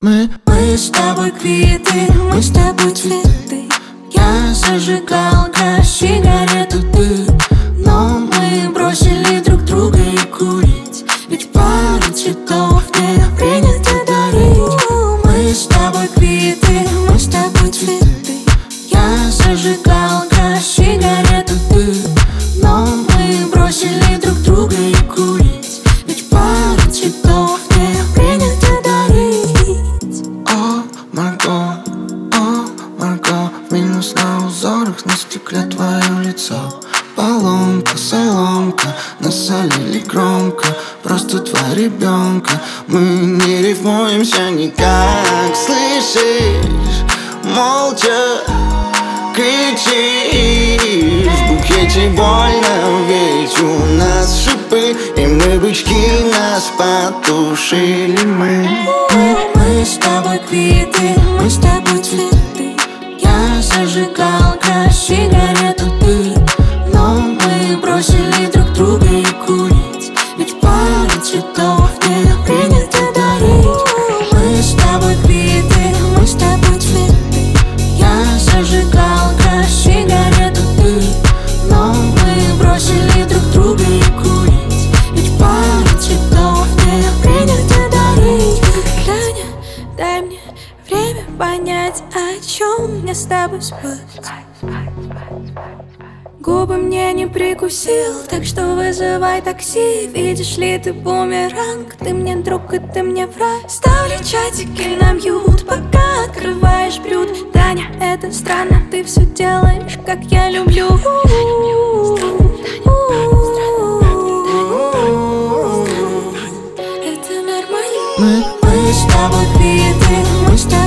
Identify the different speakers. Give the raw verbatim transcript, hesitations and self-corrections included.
Speaker 1: Мы, мы с тобой квиты, мы с тобой цветы. Я зажигалка, сигарету ты. Но мы бросили друг друга и курить, ведь пару цветов не принято дарить. Мы с тобой квиты, мы с тобой цветы. Я зажигалка, сигарету ты. Но мы бросили друг друга и курить, ведь пару цветов не принято дарить.
Speaker 2: О, Марго, о, Марго, минус на узорах на стекле твое лицо. Поломка, соломка, насолили громко. Просто два ребенка, мы не рифмуемся никак. Слышишь, молча кричишь. В букете больно, ведь у нас шипы, и мы бычки, нас потушили мы.
Speaker 1: Мы, мы с тобой квиты, мы с тобой цветы. Я зажигалка, сигарету ты. Но мы бросили друг друга и курить, ведь пару цветов не принято дарить. Мы с тобой квиты, мы с тобой цветы. Я зажигалка, сигарету ты. Но мы бросили друг друга и курить, ведь пару цветов не принято дарить. Таня, дай мне время понять, о чем мне с тобой спать. Губы мне не прикусил, так что вызывай такси. Видишь ли, ты бумеранг, ты мне друг и ты мне враг. Ставлю чатики на мьют, пока открываешь блюд. Таня, это странно, ты все делаешь, как я люблю. Это нормально.
Speaker 2: Мы,
Speaker 1: Мы с тобой квиты, мы с тобой